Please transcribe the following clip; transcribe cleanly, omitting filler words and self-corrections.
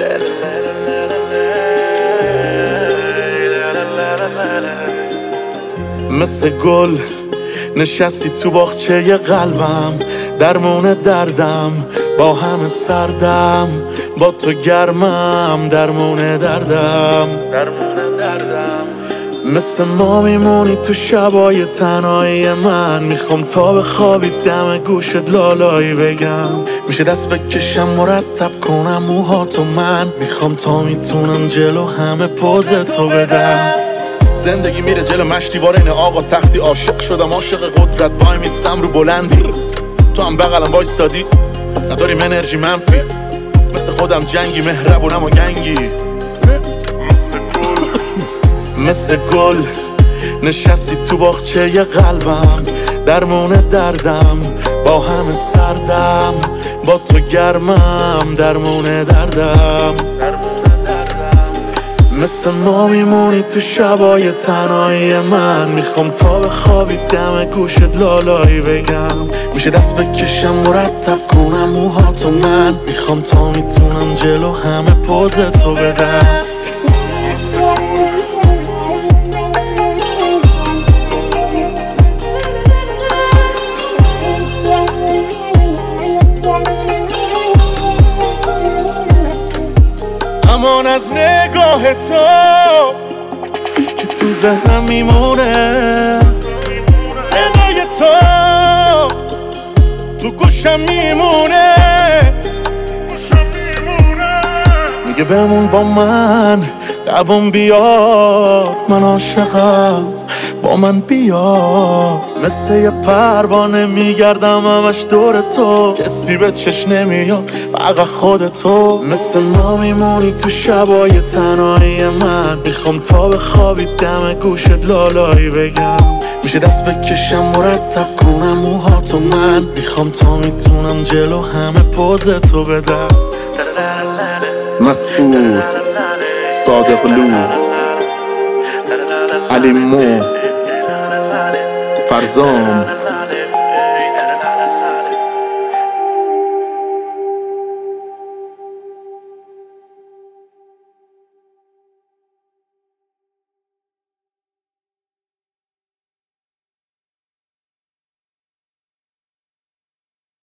مثل گل نشستی تو باغچه قلبم، درمون دردم با همه سردم، با تو گرمم درمون دردم. مثل ما میمونی تو شبای تنهایی من، میخوام تا بخوابی دم گوشت لالایی بگم، میشه دست بکشم مرتب کنم موهاتو من، میخوام تا میتونم جلو همه پوز تو بدم. زندگی میره جلو مشتیوار این آقا تختی، عاشق شدم عاشق قدرت، وای میسم رو بلندی، تو هم بغلم وایستادی نداریم انرژی منفی، مثل خودم جنگی مهربونم و گنگی. مثل گل نشستی تو باغچه قلبم، درمون دردم با همه سردم، با تو گرمم درمون دردم. مثل ما میمونی تو شبای تنهایی من، میخوام تا بخوابی دم گوشت لالایی بگم، میشه دست بکشم مرتب کنم موهاتو من، میخوام تا میتونم جلو همه پوز تو بدم. امان از نگاه تو که تو ذهنم میمونه، صدای تو تو گوشم میمونه، میگه بمون با من دوام بیار، من عاشقم با من بیا. مثل یه پروانه میگردم همش دور تو، کسی به چش نمیاد فقط خودتو. مثل ما میمونی تو شبای تنهایی من، میخوام تا بخوابی دم گوشت لالایی بگم، میشه دست بکشم مرتب کنم موهاتو من، میخوام تا میتونم جلو همه پوز تو بدم. مسعود صادقلو، علی مو، فرزام